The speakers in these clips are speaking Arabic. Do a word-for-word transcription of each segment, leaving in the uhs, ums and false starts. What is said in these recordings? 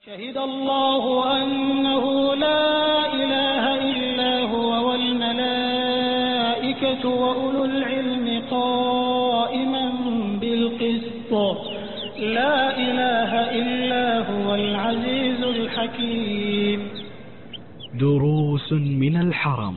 شهد الله أنه لا إله إلا هو والملائكة وأولو العلم قائما بالقسط لا إله إلا هو العزيز الحكيم. دروس من الحرم.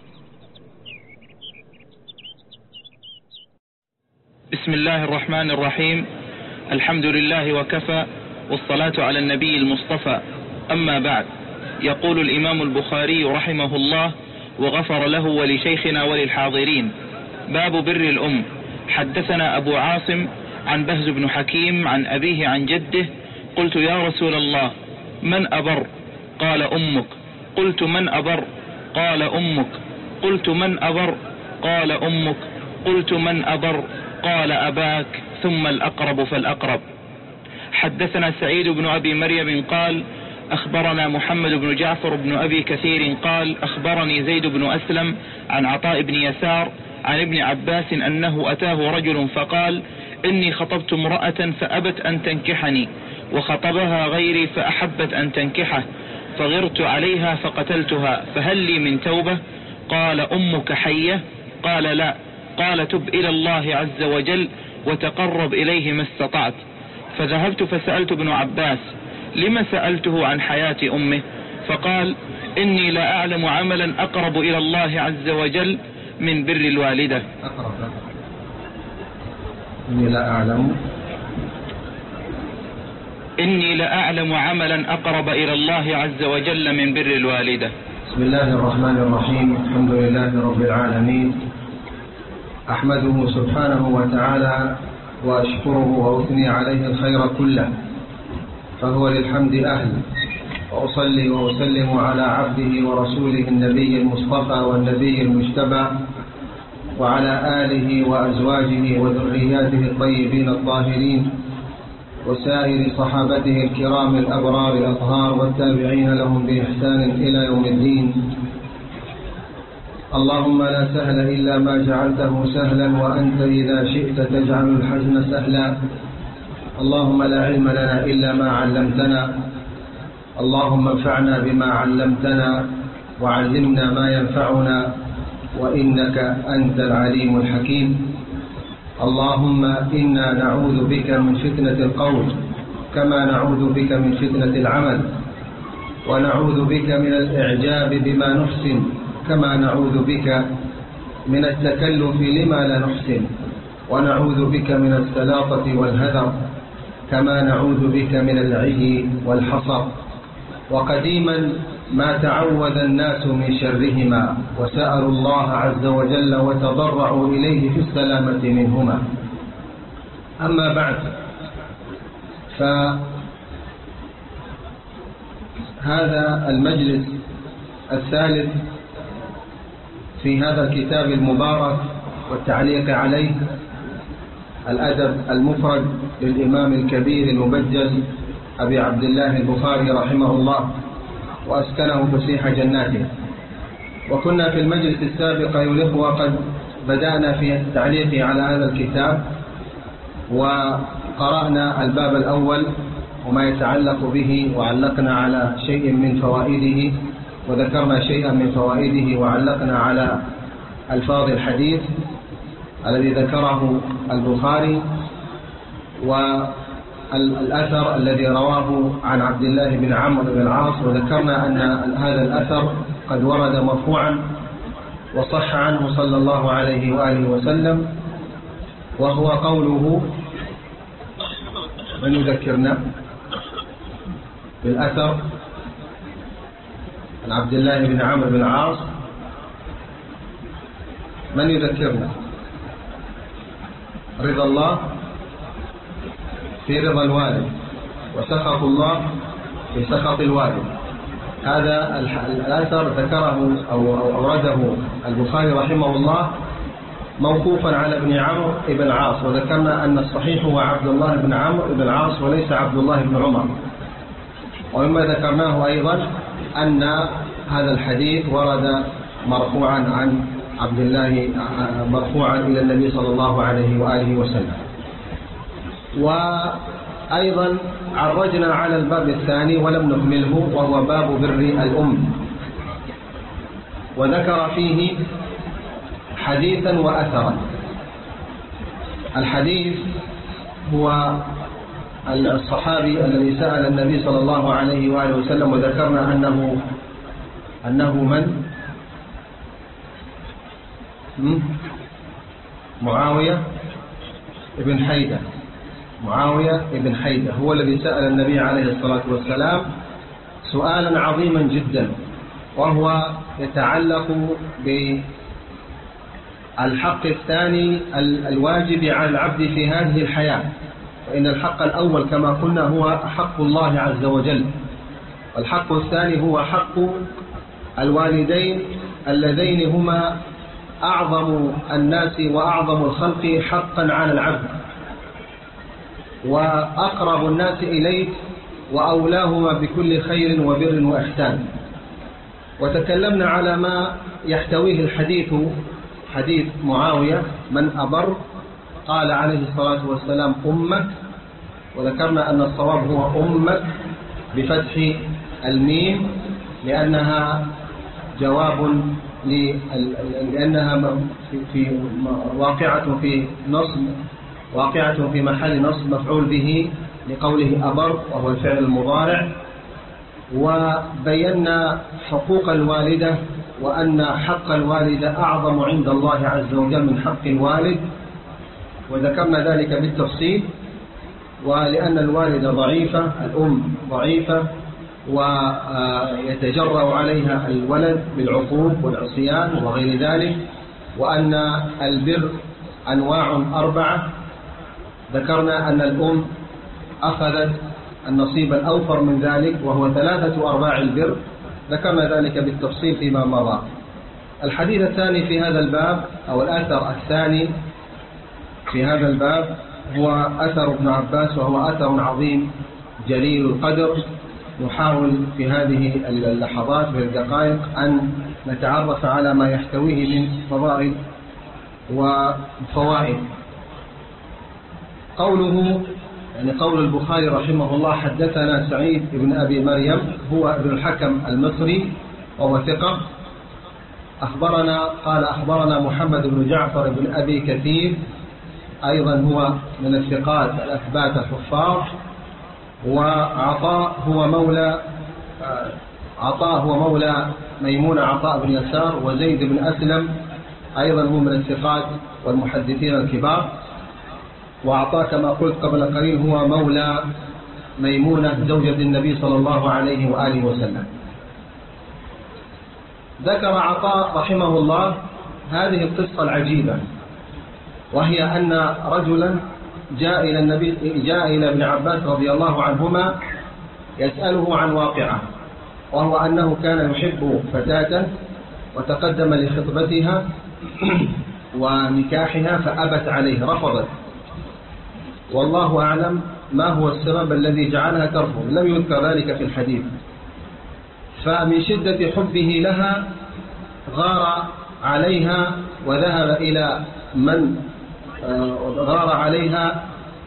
بسم الله الرحمن الرحيم. الحمد لله وكفى، والصلاة على النبي المصطفى. أما بعد، يقول الإمام البخاري رحمه الله وغفر له ولشيخنا وللحاضرين: باب بر الأم. حدثنا أبو عاصم عن بهز بن حكيم عن أبيه عن جده: قلت يا رسول الله من أبر؟ قال أمك. قلت من أبر؟ قال أمك. قلت من أبر؟ قال أمك. قلت من أبر؟ قال أباك، ثم الأقرب فالأقرب. حدثنا سعيد بن أبي مريم قال: أخبرنا محمد بن جعفر بن أبي كثير قال: أخبرني زيد بن أسلم عن عطاء بن يسار عن ابن عباس أنه أتاه رجل فقال: إني خطبت امرأة فأبت أن تنكحني، وخطبها غيري فأحبت أن تنكحه، فغرت عليها فقتلتها، فهل لي من توبة؟ قال: أمك حية؟ قال: لا. قال: تب إلى الله عز وجل وتقرب إليه ما استطعت. فذهبت فسألت ابن عباس: لما سألته عن حياة أمه؟ فقال: إني لا أعلم عملا أقرب إلى الله عز وجل من بر الوالدة. أقرب. إني لا أعلم إني لا أعلم عملا أقرب إلى الله عز وجل من بر الوالدة. بسم الله الرحمن الرحيم. الحمد لله رب العالمين، أحمده سبحانه وتعالى وأشكره وأثني عليه الخير كله، فهو للحمد أهل. وأصلي وأسلم على عبده ورسوله النبي المصطفى والنبي المجتبى، وعلى آله وأزواجه وذرياته الطيبين الطاهرين، وسائر صحابته الكرام الأبرار الأطهار، والتابعين لهم بإحسان إلى يوم الدين. اللهم لا سهل إلا ما جعلته سهلا، وأنت إذا شئت تجعل الحزن سهلا. اللهم لا علم لنا إلا ما علمتنا، اللهم انفعنا بما علمتنا وعلمنا ما ينفعنا، وإنك أنت العليم الحكيم. اللهم إنا نعوذ بك من فتنة القول، كما نعوذ بك من فتنة العمل، ونعوذ بك من الإعجاب بما نحسن، كما نعوذ بك من التكلف لما لا نحسن، ونعوذ بك من السلاطة والهذر، كما نعوذ بك من العي والحصر. وقديما ما تعوذ الناس من شرهما، وسألوا الله عز وجل وتضرعوا إليه في السلامة منهما. أما بعد، فهذا المجلس الثالث في هذا الكتاب المبارك والتعليق عليه، الأدب المفرد للإمام الكبير المبجل أبي عبد الله البخاري رحمه الله وأسكنه فسيح جناته. وكنا في المجلس السابق أيها الإخوة قد بدأنا في التعليق على هذا الكتاب، وقرأنا الباب الأول وما يتعلق به، وعلقنا على شيء من فوائده، وذكرنا شيئا من فوائده، وعلقنا على ألفاظ الحديث الذي ذكره البخاري، والأثر الذي رواه عن عبد الله بن عمرو بن العاص، وذكرنا أن هذا الأثر قد ورد مرفوعا وصح عنه صلى الله عليه وآله وسلم، وهو قوله: من يذكرنا بالأثر عن عبد الله بن عمرو بن العاص؟ من يذكرنا؟ رضا الله في رضا الوالد، وسخط الله في سخط الوالد. هذا الأثر ذكره أو أورده البخاري رحمه الله موقوفا على ابن عمرو بن العاص، وذكرنا أن الصحيح هو عبد الله بن عمرو بن العاص وليس عبد الله بن عمر. ومما ذكرناه أيضا أن هذا الحديث ورد مرفوعا عن عبد الله، مرفوعا إلى النبي صلى الله عليه وآله وسلم. أيضا عرجنا على الباب الثاني ولم نكمله، وهو باب بر الأم، وذكر فيه حديثا وأثرا. الحديث هو الصحابي الذي سأل النبي صلى الله عليه وآله وسلم، وذكرنا أنه أنه من؟ معاوية ابن حيدة. معاوية ابن حيدة هو الذي سأل النبي عليه الصلاة والسلام سؤالا عظيما جدا، وهو يتعلق بالحق الثاني الواجب على العبد في هذه الحياة. فإن الحق الأول كما قلنا هو حق الله عز وجل، والحق الثاني هو حق الوالدين اللذين هما أعظم الناس وأعظم الخلق حقا على العبد، وأقرب الناس إليه، وأولاهما بكل خير وبر وإحسان. وتكلمنا على ما يحتويه الحديث، حديث معاوية من أبر؟ قال عليه الصلاة والسلام أمك، وذكرنا أن الصواب هو أمك بفتح الميم، لأنها جواب لأنها في واقعة في نصب واقعة في محل نصب مفعول به لقوله أبر، وهو الفعل المضارع. وبينا حقوق الوالدة، وأن حق الوالدة أعظم عند الله عز وجل من حق الوالد، وذكرنا ذلك بالتفصيل. ولأن الوالدة ضعيفة، الأم ضعيفة، ويتجرأ عليها الولد بالعقوق والعصيان وغير ذلك، وأن البر أنواع أربعة. ذكرنا أن الأم أخذت النصيب الأوفر من ذلك، وهو ثلاثة أرباع البر، ذكرنا ذلك بالتفصيل فيما مضى. الحديث الثاني في هذا الباب، أو الأثر الثاني في هذا الباب، هو أثر ابن عباس، وهو أثر عظيم جليل القدر. نحاول في هذه اللحظات والدقائق أن نتعرف على ما يحتويه من فضائل وفوائد. قوله يعني قول البخاري رحمه الله: حدثنا سعيد بن أبي مريم، هو ابن الحكم المصري وهو ثقة. أخبرنا قال أخبرنا محمد بن جعفر بن أبي كثير، أيضا هو من الثقات الأثبات الحفاظ. وعطاء هو مولى عطاء هو مولى ميمون عطاء بن يسار، وزيد بن أسلم أيضا هو من الثقات والمحدثين الكبار. وعطاء كما قلت قبل قليل هو مولى ميمونة زوجة النبي صلى الله عليه وآله وسلم. ذكر عطاء رحمه الله هذه القصة العجيبة، وهي أن رجلا جاء إلى النبي جاء إلى ابن عباس رضي الله عنهما يسأله عن واقعة، وهو أنه كان يحب فتاة وتقدم لخطبتها ونكاحها فأبت عليه، رفضت، والله أعلم ما هو السبب الذي جعلها ترفض، لم يذكر ذلك في الحديث. فمن شدة حبه لها غار عليها وذهب إلى من غار عليها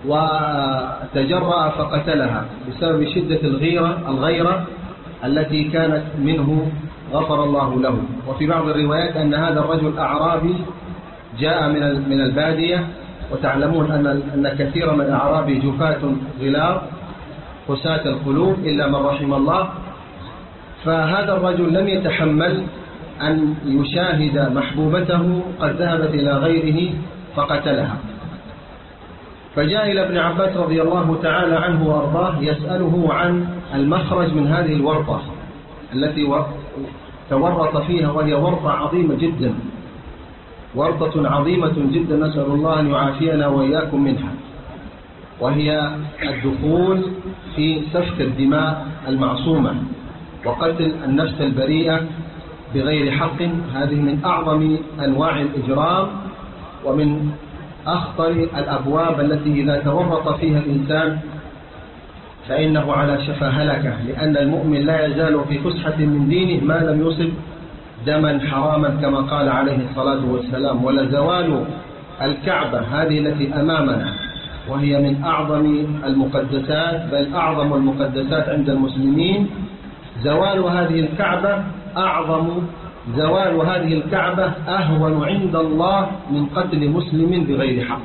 وتجرأ فقتلها بسبب شدة الغيرة الغيرة التي كانت منه، غفر الله له. وفي بعض الروايات أن هذا الرجل أعرابي جاء من من البادية، وتعلمون أن أن كثير من الأعراب جفاة غلاظ قساة القلوب إلا من رحم الله. فهذا الرجل لم يتحمل أن يشاهد محبوبته قد ذهبت إلى غيره فقتلها، فجاء إلى ابن عباس رضي الله تعالى عنه وأرضاه يسأله عن المخرج من هذه الورطة التي تورط فيها، وهي ورطة عظيمة جدا، ورطة عظيمة جدا، نسأل الله أن يعافينا وإياكم منها، وهي الدخول في سفك الدماء المعصومة وقتل النفس البريئة بغير حق. هذه من أعظم أنواع الإجرام ومن أخطر الأبواب التي إذا تورط فيها الإنسان فإنه على شفا هلكة، لأن المؤمن لا يزال في فسحة من دينه ما لم يصب دما حراما كما قال عليه الصلاة والسلام. ولزوال الكعبة هذه التي أمامنا وهي من أعظم المقدسات، بل أعظم المقدسات عند المسلمين. زوال هذه الكعبة أعظم زوال هذه الكعبة أهون عند الله من قتل مسلم بغير حق،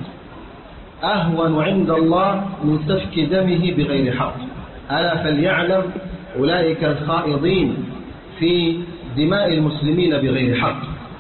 أهون عند الله من سفك دمه بغير حق. ألا فليعلم أولئك الخائضين في دماء المسلمين بغير حق،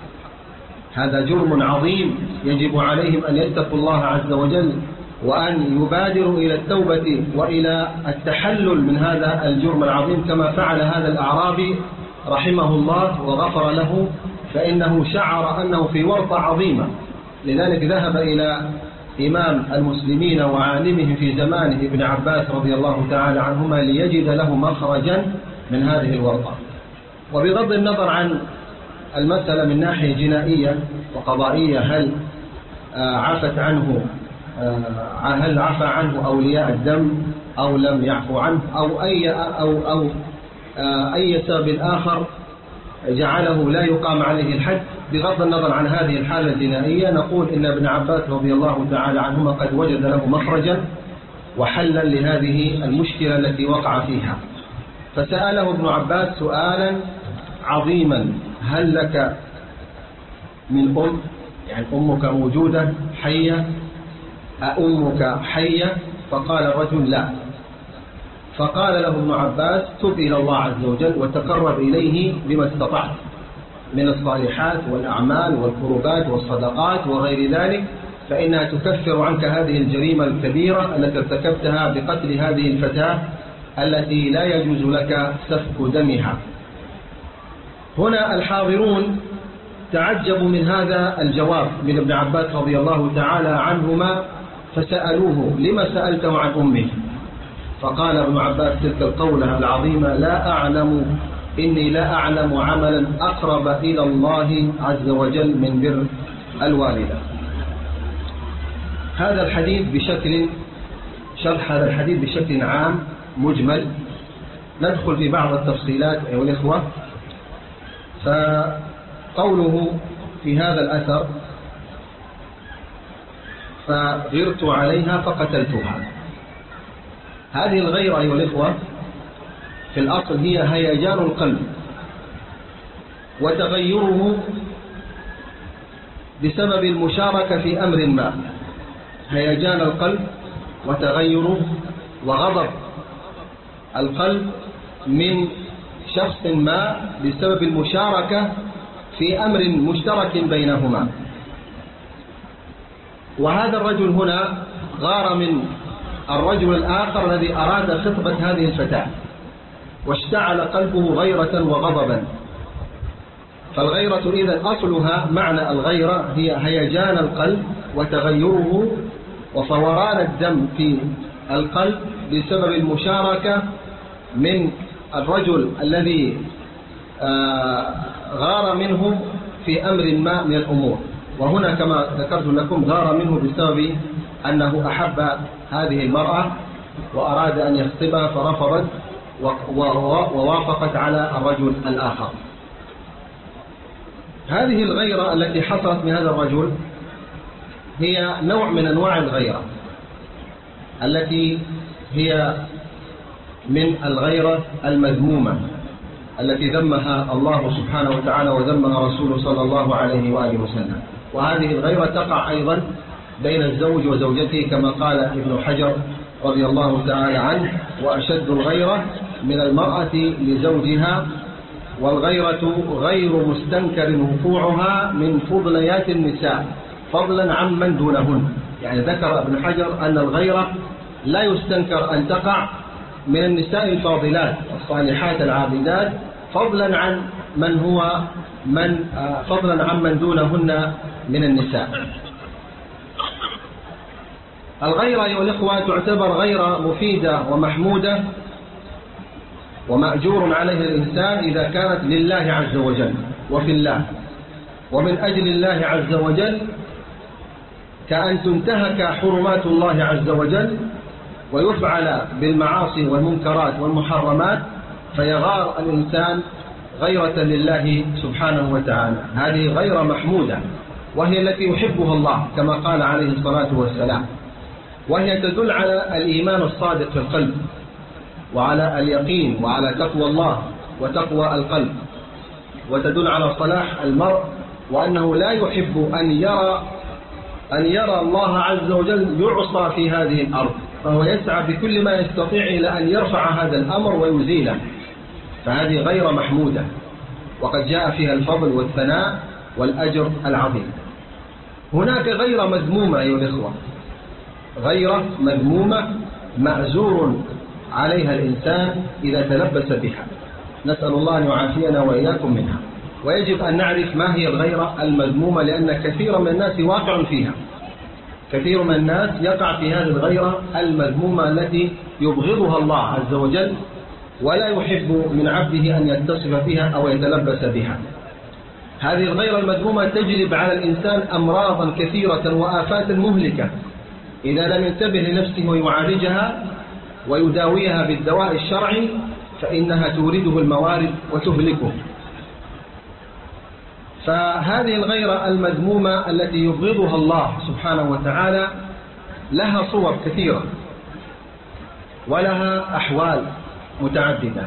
هذا جرم عظيم يجب عليهم أن يتقوا الله عز وجل، وأن يبادروا إلى التوبة وإلى التحلل من هذا الجرم العظيم، كما فعل هذا الأعرابي رحمه الله وغفر له، فإنه شعر أنه في ورطة عظيمة، لذلك ذهب إلى إمام المسلمين وعالمهم في زمانه ابن عباس رضي الله تعالى عنهما ليجد له مخرجا من هذه الورطة. وبغض النظر عن المسألة من ناحية جنائية وقضائية، هل عفت عنه هل عفى عنه أولياء الدم أو لم يعفو عنه، أو أي أو أو أي سبب آخر جعله لا يقام عليه الحد، بغض النظر عن هذه الحالة الجنائية، نقول إن ابن عباس رضي الله تعالى عنهما قد وجد له مخرجا وحلا لهذه المشكلة التي وقع فيها. فسأله ابن عباس سؤالا عظيما: هل لك من أم؟ يعني أمك موجودة حية؟ أأمك حية؟ فقال الرجل: لا. فقال له ابن عباس: تب إلى الله عز وجل وتقرب إليه بما استطعت من الصالحات والأعمال والقربات والصدقات وغير ذلك، فإنها تكفر عنك هذه الجريمة الكبيرة التي ارتكبتها بقتل هذه الفتاة التي لا يجوز لك سفك دمها. هنا الحاضرون تعجبوا من هذا الجواب من ابن عباس رضي الله تعالى عنهما، فسألوه: لما سألته عن أمه؟ فقال ابن عباس تلك القولة العظيمة: لا أعلم إني لا أعلم عملا أقرب إلى الله عز وجل من بر الوالدة. هذا الحديث بشكل شرح هذا الحديث بشكل عام مجمل، ندخل في بعض التفصيلات أيها الإخوة. فقوله في هذا الأثر: فغرت عليها فقتلتها، هذه الغيرة أيها الإخوة في الأصل هي هيجان القلب وتغيره بسبب المشاركة في أمر ما، هيجان القلب وتغيره وغضب القلب من شخص ما بسبب المشاركة في أمر مشترك بينهما. وهذا الرجل هنا غار من الرجل الآخر الذي أراد خطبة هذه الفتاة، واشتعل قلبه غيرة وغضبا. فالغيرة إذن أصلها معنى الغيرة هي هيجان القلب وتغيره وفوران الدم في القلب بسبب المشاركة من الرجل الذي غار منه في أمر ما من الأمور. وهنا كما ذكرت لكم غار منه بسبب أنه أحب هذه المرأة وأراد أن يخطبها فرفضت ووافقت على الرجل الآخر. هذه الغيرة التي حصلت من هذا الرجل هي نوع من أنواع الغيرة التي هي من الغيرة المذمومة التي ذمها الله سبحانه وتعالى وذمها رسوله صلى الله عليه وآله وسلم. وهذه الغيرة تقع أيضا بين الزوج وزوجته كما قال ابن حجر رضي الله تعالى عنه: وأشد الغيرة من المرأة لزوجها، والغيرة غير مستنكر وقوعها من فضليات النساء فضلا عمن دونهن. يعني ذكر ابن حجر أن الغيرة لا يستنكر أن تقع من النساء الفاضلات الصالحات العابدات فضلا عن من هو من فضلا عن من دونهن من النساء. الغيرة أيها الإخوة تعتبر غيرة مفيدة ومحمودة ومأجور عليه الإنسان إذا كانت لله عز وجل وفي الله ومن أجل الله عز وجل، كأن تنتهك حرمات الله عز وجل ويفعل بالمعاصي والمنكرات والمحرمات فيغار الإنسان غيرة لله سبحانه وتعالى. هذه غيرة محمودة وهي التي يحبها الله كما قال عليه الصلاة والسلام: وهي تدل على الإيمان الصادق في القلب، وعلى اليقين، وعلى تقوى الله وتقوى القلب، وتدل على صلاح المرء، وأنه لا يحب أن يرى أن يرى الله عز وجل يعصى في هذه الأرض، فهو يسعى بكل ما يستطيع إلى أن يرفع هذا الأمر ويزيله، فهذه غير محمودة، وقد جاء فيها الفضل والثناء والأجر العظيم. هناك غير مذمومة أيها الإخوة، غير مذمومة مأزور عليها الإنسان إذا تلبس بها، نسأل الله أن يعافينا وإياكم منها. ويجب أن نعرف ما هي الغيرة المذمومة، لأن كثير من الناس واقع فيها، كثير من الناس يقع في هذه الغيرة المذمومة التي يبغضها الله عز وجل، ولا يحب من عبده أن يتصف بها أو يتلبس بها. هذه الغيرة المذمومة تجلب على الإنسان أمراضا كثيرة وآفات مهلكة إذا لم ينتبه لنفسه ويعالجها ويداويها بالدواء الشرعي، فإنها تورده الموارد وتهلكه. فهذه الغيرة المذمومة التي يبغضها الله سبحانه وتعالى لها صور كثيرة ولها أحوال متعددة.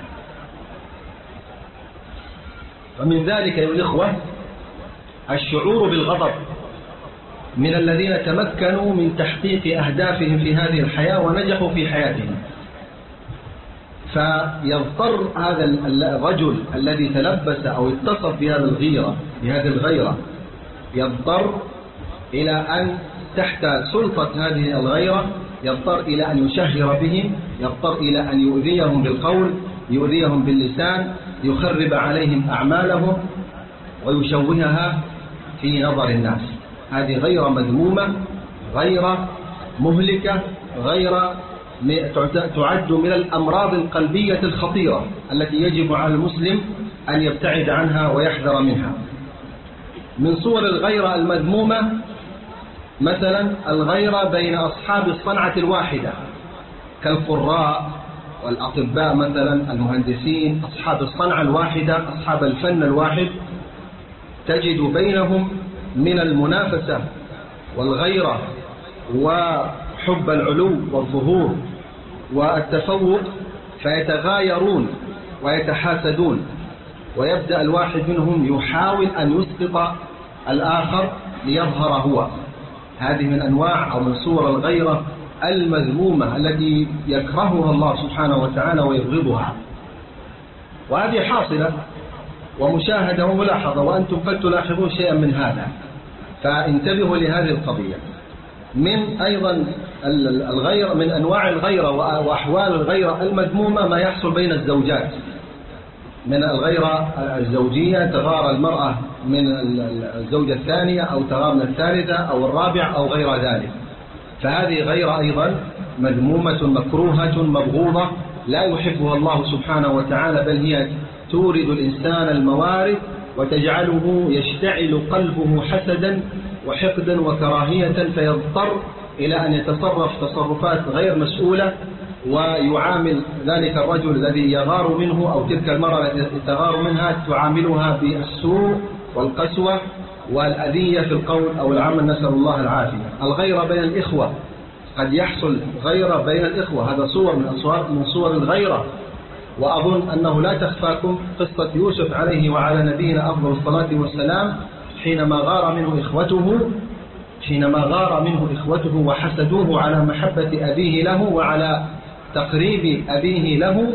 ومن ذلك يا الإخوة الشعور بالغضب من الذين تمكنوا من تحقيق أهدافهم في هذه الحياة ونجحوا في حياتهم، فيضطر هذا الرجل الذي تلبس أو اتصف بهذه الغيرة بهذه الغيرة يضطر إلى أن تحت سلطة هذه الغيرة يضطر إلى أن يشهر بهم، يضطر إلى أن يؤذيهم بالقول، يؤذيهم باللسان، يخرب عليهم أعمالهم ويشوهها في نظر الناس. هذه غير مذمومة، غير مهلكة، غير تعد من الأمراض القلبية الخطيرة التي يجب على المسلم أن يبتعد عنها ويحذر منها. من صور الغيرة المذمومة مثلا الغيرة بين أصحاب الصنعة الواحدة كالقراء والأطباء، مثلا المهندسين، أصحاب الصنعة الواحدة، أصحاب الفن الواحد، تجد بينهم من المنافسة والغيرة وحب العلو والظهور والتفوق، فيتغايرون ويتحاسدون، ويبدأ الواحد منهم يحاول أن يسقط الآخر ليظهر هو. هذه من أنواع أو من صور الغيرة المذمومة التي يكرهها الله سبحانه وتعالى ويبغضها، وهذه حاصلة ومشاهدة وملاحظة، وأنتم قد تلاحظون شيئا من هذا، فانتبهوا لهذه القضية. من أيضا الغيرة، من أنواع الغيرة وأحوال الغيرة المذمومة ما يحصل بين الزوجات من الغيرة الزوجية، تغار المرأة من الزوجة الثانية أو تغار من الثالثة أو الرابعة أو غير ذلك، فهذه غيرة أيضا مذمومة مكروهة مبغوضة لا يحبها الله سبحانه وتعالى، بل هي تورد الإنسان الموارد وتجعله يشتعل قلبه حسدا وحقدا وكراهية، فيضطر إلى أن يتصرف تصرفات غير مسؤولة ويعامل ذلك الرجل الذي يغار منه أو تلك المرأة التي تغار منها تعاملها بالسوء والقسوة والأذية في القول أو العمل، نسأل الله العافية. الغيرة بين الإخوة، قد يحصل غيرة بين الإخوة، هذا صور من أصور من صور الغيرة، وأظن أنه لا تخفاكم قصة يوسف عليه وعلى نبينا أفضل الصلاة والسلام حينما غار منه إخوته حينما غار منه إخوته وحسدوه على محبة أبيه له وعلى تقريب أبيه له،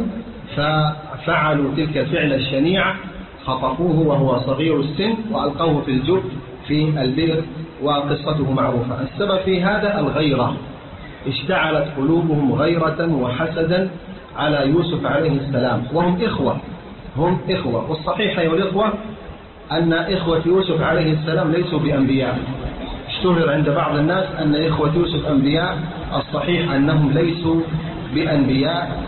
ففعلوا تلك الفعل الشنيعة، خطفوه وهو صغير السن وألقوه في الجب في البئر، وقصته معروفة. السبب في هذا الغيرة، اشتعلت قلوبهم غيرة وحسدا على يوسف عليه السلام، وهم إخوة هم إخوة والصحيح أيها الإخوة أن إخوة يوسف عليه السلام ليسوا بأنبياء. اشتهر عند بعض الناس أن إخوة يوسف أنبياء، الصحيح أنهم ليسوا بأنبياء،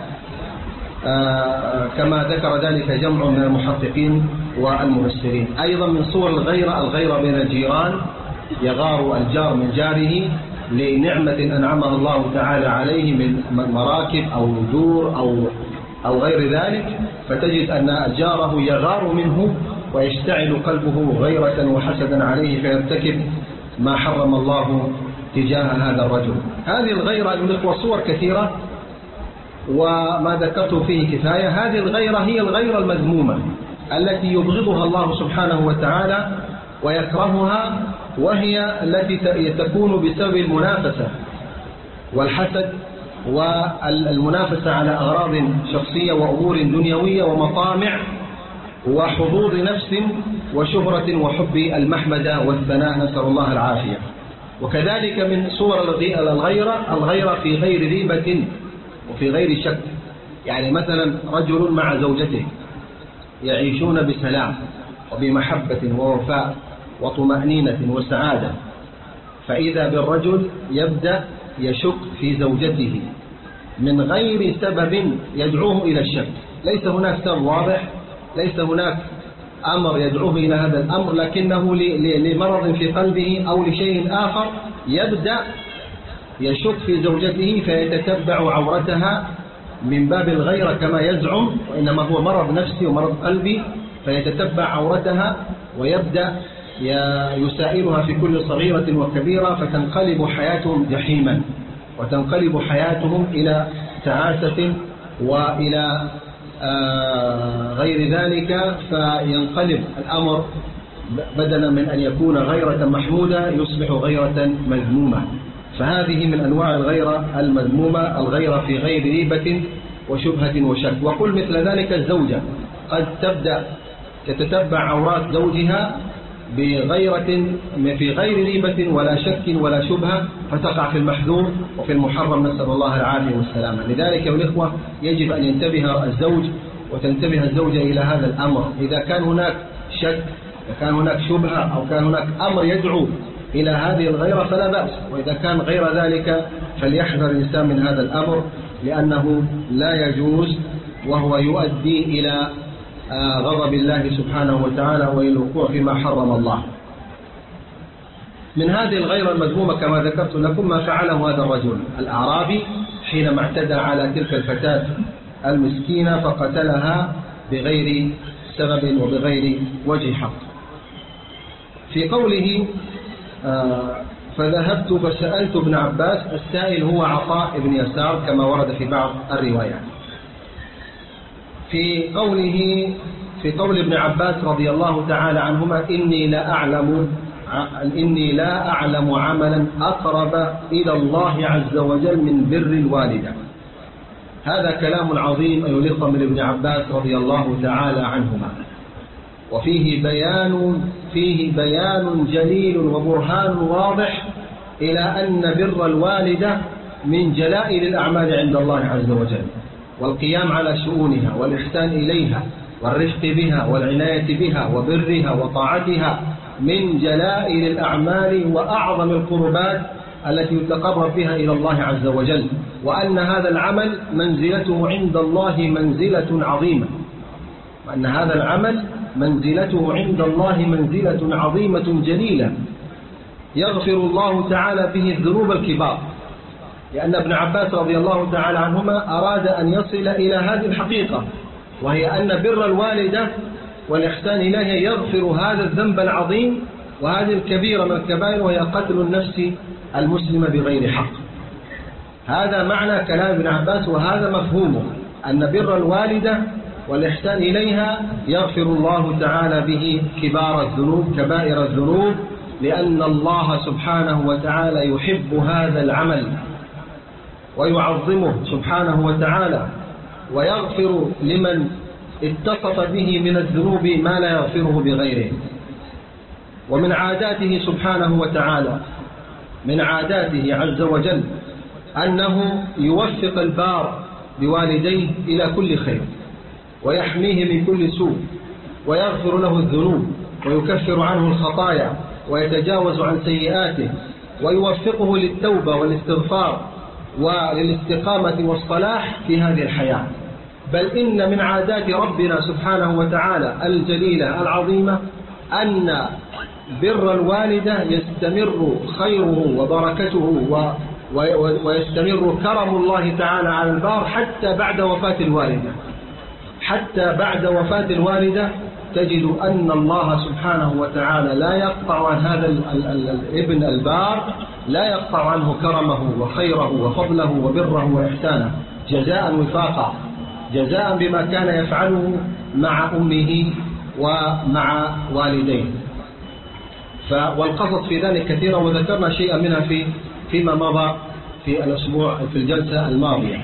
آه كما ذكر ذلك جمع من المحققين والمفسرين. أيضا من صور الغيرة الغيرة بين الجيران، يغار الجار من جاره لنعمة أنعمها الله تعالى عليه من مراكب أو دور أو أو غير ذلك، فتجد أن جاره يغار منه ويشتعل قلبه غيرة وحسدا عليه، فيرتكب ما حرم الله تجاه هذا الرجل. هذه الغيرة أيها الإخوة صور كثيرة وما ذكرته فيه كفاية. هذه الغيرة هي الغيرة المذمومة التي يبغضها الله سبحانه وتعالى ويكرهها، وهي التي تكون بسبب المنافسة والحسد والمنافسة على أغراض شخصية وأمور دنيوية ومطامع وحظوظ نفس وشهرة وحب المحمدة والثناء، نسأل الله العافية. وكذلك من صور الغيرة الغيرة في غير ريبة وفي غير شك. يعني مثلا رجل مع زوجته يعيشون بسلام وبمحبة ووفاء وطمأنينة وسعادة، فإذا بالرجل يبدأ يشك في زوجته من غير سبب يدعوه إلى الشك. ليس هناك سبب واضح، ليس هناك أمر يدعوه إلى هذا الأمر، لكنه لمرض في قلبه أو لشيء آخر يبدأ يشك في زوجته فيتتبع عورتها من باب الغيرة كما يزعم، وإنما هو مرض نفسي ومرض قلبي، فيتتبع عورتها ويبدأ يسائلها في كل صغيرة وكبيرة، فتنقلب حياتهم جحيما وتنقلب حياتهم إلى تعاسة وإلى غير ذلك، فينقلب الأمر بدلا من أن يكون غيرة محمودة يصبح غيرة مذمومة. فهذه من أنواع الغيرة المذمومة، الغيرة في غير ريبة وشبهة وشك. وقل مثل ذلك الزوجة قد تبدأ تتتبع عورات زوجها بغيرة في غير ريبة ولا شك ولا شبهة، فتقع في المحذور وفي المحرم، نسأل الله العافية والسلامة. لذلك يا الإخوة يجب أن ينتبه الزوج وتنتبه الزوجة إلى هذا الأمر. إذا كان هناك شك، إذا كان هناك شبهة، أو كان هناك أمر يدعو إلى هذه الغيرة فلا بأس، وإذا كان غير ذلك فليحذر الإنسان من هذا الأمر، لأنه لا يجوز وهو يؤدي إلى غضب الله سبحانه وتعالى وإلى الوقوع فيما حرم الله. من هذه الغيرة المذمومة كما ذكرت لكم ما فعله هذا الرجل الأعرابي حينما اعتدى على تلك الفتاة المسكينة فقتلها بغير سبب وبغير وجه حق. في قوله فذهبت فسألت ابن عباس، السائل هو عطاء بن يسار كما ورد في بعض الروايات. في قوله في قول ابن عباس رضي الله تعالى عنهما إني لا أعلم إني لا أعلم عملا أقرب إلى الله عز وجل من بر الوالدة. هذا كلام عظيم أيها الإخوة من ابن عباس رضي الله تعالى عنهما، وفيه بيان فيه بيان جليل وبرهان واضح إلى أن بر الوالدة من جلائل الأعمال عند الله عز وجل، والقيام على شؤونها والإحسان إليها والرفق بها والعناية بها وبرها وطاعتها من جلائل الأعمال وأعظم القربات التي يتقرب بها إلى الله عز وجل، وأن هذا العمل منزلته عند الله منزلة عظيمة، وأن هذا العمل منزلته عند الله منزلة عظيمة جليلة يغفر الله تعالى به الذنوب الكبار. لأن ابن عباس رضي الله تعالى عنهما أراد أن يصل إلى هذه الحقيقة، وهي أن بر الوالدة والإحسان إليها يغفر هذا الذنب العظيم وهذه الكبيرة من الكبائر، وهي قتل النفس المسلمة بغير حق. هذا معنى كلام ابن عباس، وهذا مفهومه، أن بر الوالدة والإحسان إليها يغفر الله تعالى به كبار الذنوب كبائر الذنوب، لأن الله سبحانه وتعالى يحب هذا العمل ويعظمه سبحانه وتعالى، ويغفر لمن اتصف به من الذنوب ما لا يغفره بغيره. ومن عاداته سبحانه وتعالى من عاداته عز وجل أنه يوفق البار بوالديه إلى كل خير، ويحميه من كل سوء، ويغفر له الذنوب، ويكفر عنه الخطايا، ويتجاوز عن سيئاته، ويوفقه للتوبة والاستغفار وللاستقامة والصلاح في هذه الحياة. بل إن من عادات ربنا سبحانه وتعالى الجليلة العظيمة أن بر الوالدة يستمر خيره وبركته ويستمر كرم الله تعالى على البار حتى بعد وفاة الوالدة. حتى بعد وفاة الوالدة تجد أن الله سبحانه وتعالى لا يقطع عن هذا الابن البار لا يقطع عنه كرمه وخيره وفضله وبره وإحسانه جزاء وفاقا، جزاء بما كان يفعله مع أمه ومع والديه. والقصص في ذلك كثيرا، وذكرنا شيئا منها في فيما مضى في الأسبوع في الجلسة الماضية.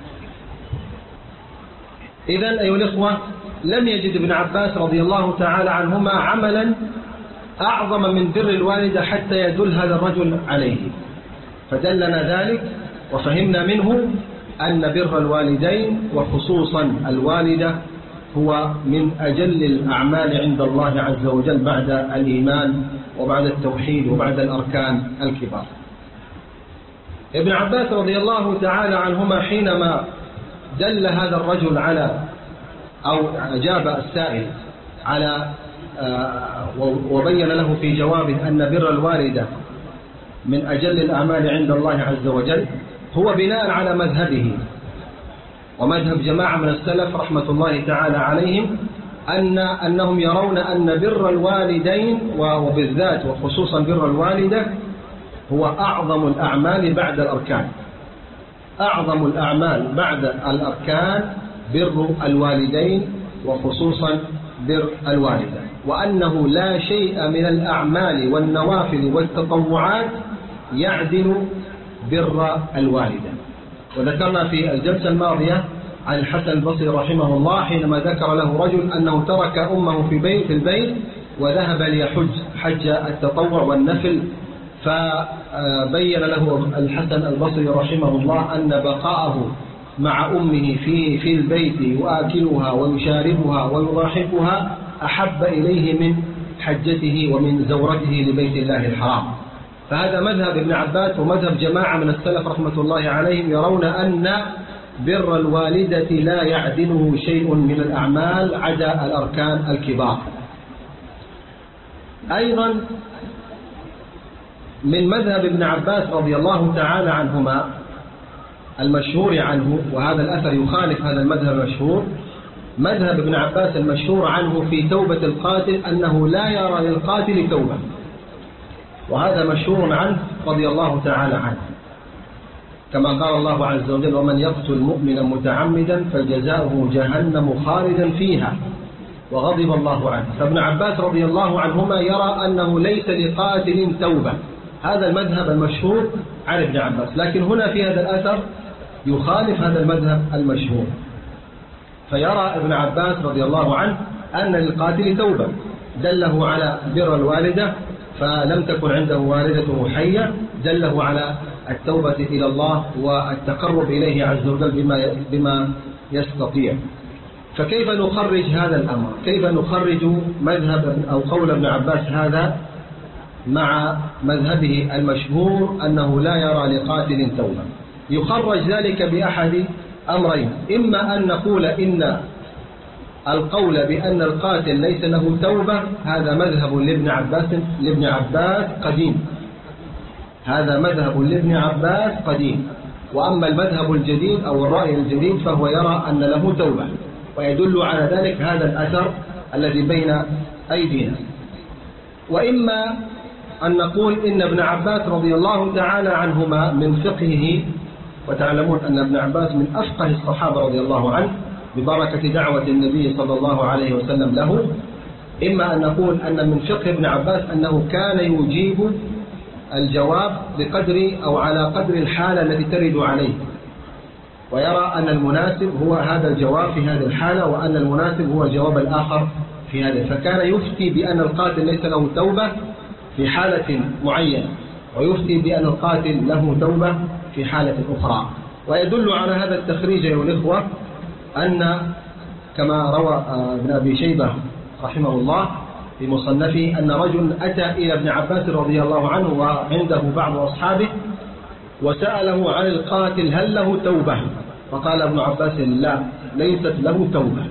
إذن أيها الإخوة، لم يجد ابن عباس رضي الله تعالى عنهما عملا أعظم من بر الوالدة حتى يدل هذا الرجل عليه، فدلنا ذلك وفهمنا منه أن بر الوالدين وخصوصا الوالدة هو من أجل الأعمال عند الله عز وجل بعد الإيمان وبعد التوحيد وبعد الأركان الكبار. ابن عباس رضي الله تعالى عنهما حينما دل هذا الرجل على أو أجاب السائل على وبين له في جوابه أن بر الوالدة من أجل الأعمال عند الله عز وجل، هو بناء على مذهبه ومذهب جماعة من السلف رحمة الله تعالى عليهم أن أنهم يرون أن بر الوالدين وبالذات وخصوصا بر الوالدة هو أعظم الأعمال بعد الأركان. أعظم الأعمال بعد الأركان بر الوالدين وخصوصا بر الوالدة، وأنه لا شيء من الأعمال والنوافل والتطوعات يعدل بر الوالدة. وذكرنا في الجلسة الماضية عن الحسن البصري رحمه الله حينما ذكر له رجل أنه ترك أمه في بيت في البيت وذهب ليحج حج التطوع والنفل، فبين له الحسن البصري رحمه الله أن بقاءه مع أمه في في البيت يؤكلها ويشاربها ويضاحكها أحب إليه من حجته ومن زورته لبيت الله الحرام. فهذا مذهب ابن عباس ومذهب جماعة من السلف رحمة الله عليهم، يرون أن بر الوالدة لا يعدله شيء من الأعمال عدا الأركان الكبار. أيضا من مذهب ابن عباس رضي الله تعالى عنهما المشهور عنه، وهذا الأثر يخالف هذا المذهب المشهور، مذهب ابن عباس المشهور عنه في توبة القاتل أنه لا يرى للقاتل توبة، وهذا مشهور عنه رضي الله تعالى عنه، كما قال الله عز وجل: ومن يقتل مؤمنا متعمدا فجزاؤه جهنم خالدا فيها وغضب الله عنه. فابن عباس رضي الله عنهما يرى أنه ليس لقاتل توبة، هذا المذهب المشهور عن ابن عباس، لكن هنا في هذا الأثر يخالف هذا المذهب المشهور، فيرى ابن عباس رضي الله عنه أن للقاتل توبة، دله على بر الوالدة فلم تكن عنده والدته حية، دله على التوبة إلى الله والتقرب إليه عز وجل بما بما يستطيع. فكيف نخرج هذا الأمر؟ كيف نخرج مذهب أو قول ابن عباس هذا مع مذهبه المشهور أنه لا يرى لقاتل توبة؟ يخرج ذلك بأحد أمرين: إما أن نقول إن القول بأن القاتل ليس له توبة هذا مذهب لابن عباس لابن عباس قديم، هذا مذهب لابن عباس قديم، وأما المذهب الجديد أو الرأي الجديد فهو يرى أن له توبة، ويدل على ذلك هذا الأثر الذي بين أيدينا. وإما أن نقول إن ابن عباس رضي الله تعالى عنهما من فقهه، وتعلمون أن ابن عباس من أفقه الصحابة رضي الله عنه ببركة دعوة النبي صلى الله عليه وسلم له، إما أن نقول أن من فقه ابن عباس أنه كان يجيب الجواب بقدر أو على قدر الحالة التي ترد عليه، ويرى أن المناسب هو هذا الجواب في هذه الحالة، وأن المناسب هو الجواب الآخر في هذا، فكان يفتي بأن القاتل ليس له توبة في حالة معينة، ويفتي بأن القاتل له توبة في حالة أخرى. ويدل على هذا التخريج أيها الإخوة أن كما روى ابن أبي شيبة رحمه الله في مصنفه أن رجل أتى إلى ابن عباس رضي الله عنه وعنده بعض أصحابه وسأله عن القاتل هل له توبة، فقال ابن عباس لا، ليست له توبة.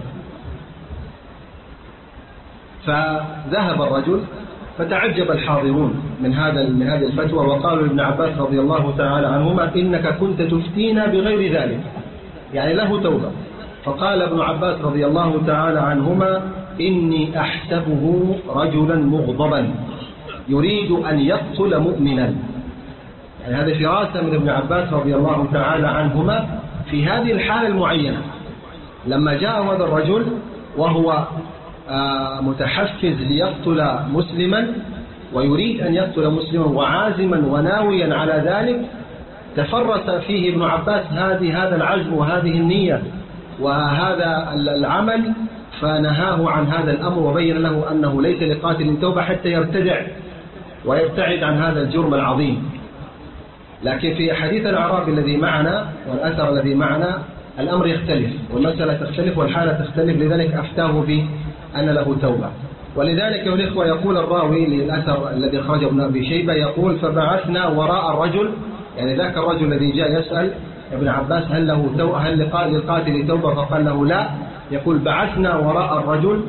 فذهب الرجل فتعجب الحاضرون من هذا من هذه الفتوى، وقالوا لابن عباس رضي الله تعالى عنهما إنك كنت تفتينا بغير ذلك، يعني له توبة. فقال ابن عباس رضي الله تعالى عنهما إني أحسبه رجلا مغضبا يريد أن يقتل مؤمنا، يعني هذه فراسة من ابن عباس رضي الله تعالى عنهما في هذه الحالة المعينة، لما جاء هذا الرجل وهو متحفز ليقتل مسلما ويريد أن يقتل مسلما وعازما وناويا على ذلك، تفرس فيه ابن عباس هذه هذا العزم وهذه النية وهذا العمل، فنهاه عن هذا الأمر وبين له أنه ليس لقاتل توبة حتى يرتدع ويبتعد عن هذا الجرم العظيم. لكن في حديث الأعرابي الذي معنا والأثر الذي معنا الأمر يختلف والمسألة تختلف والحالة تختلف، لذلك أفتاه بأن له توبة. ولذلك يا الإخوة يقول الراوي للأثر الذي أخرجه ابن أبي شيبة يقول: فبعثنا وراء الرجل، يعني ذاك الرجل الذي جاء يسأل ابن عباس هل له توبة، هل للقاتل توبة، فقال له لا. يقول: بعثنا وراء الرجل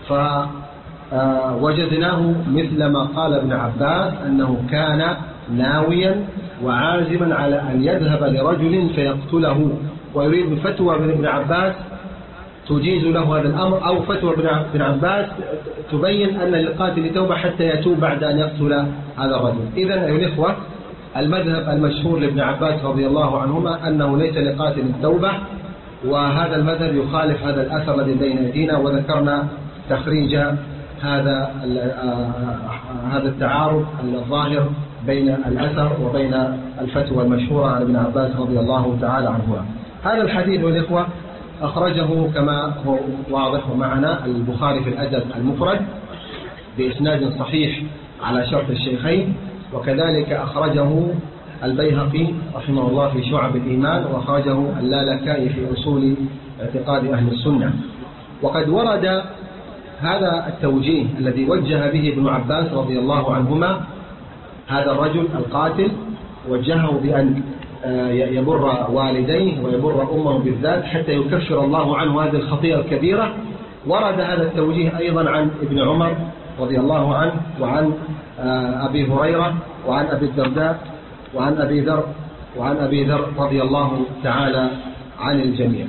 فوجدناه مثل ما قال ابن عباس أنه كان ناويا وعازما على أن يذهب لرجل فيقتله، ويريد فتوى من ابن عباس تجيز له هذا الأمر، أو فتوى ابن عباس تبين أن للقاتل توبة حتى يتوب بعد أن يقتل هذا الرجل. إذن أيها الإخوة المذهب المشهور لابن عباس رضي الله عنهما أنه ليس لقاتل التوبة، وهذا المذهب يخالف هذا الأثر الذي بين أيدينا، وذكرنا تخريج هذا هذا التعارض الظاهر بين الأثر وبين الفتوى المشهورة عن ابن عباس رضي الله تعالى عنهما. هذا الحديث والإخوة أخرجه كما هو واضح معنا البخاري في الأدب المفرد بإسناد صحيح على شرط الشيخين، وكذلك أخرجه البيهقي رحمه الله في شعب الإيمان، وأخرجه اللالكائي في أصول اعتقاد أهل السنة. وقد ورد هذا التوجيه الذي وجه به ابن عباس رضي الله عنهما هذا الرجل القاتل، وجهه بأن يبر والديه ويبر أمه بالذات حتى يكفر الله عنه هذه الخطيئة الكبيرة. ورد هذا التوجيه أيضا عن ابن عمر رضي الله عنه، وعن أبي هريرة، وعن أبي الدرداء، وعن أبي ذر وعن أبي ذر رضي الله تعالى عن الجميع.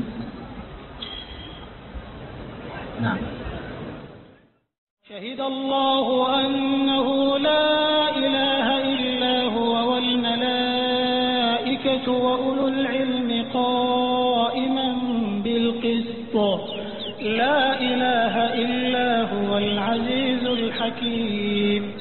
نعم. شهد الله أنه لا إله إلا هو والملائكة وأولو العلم قائما بالقسط، لا إله إلا هو العزيز الحكيم.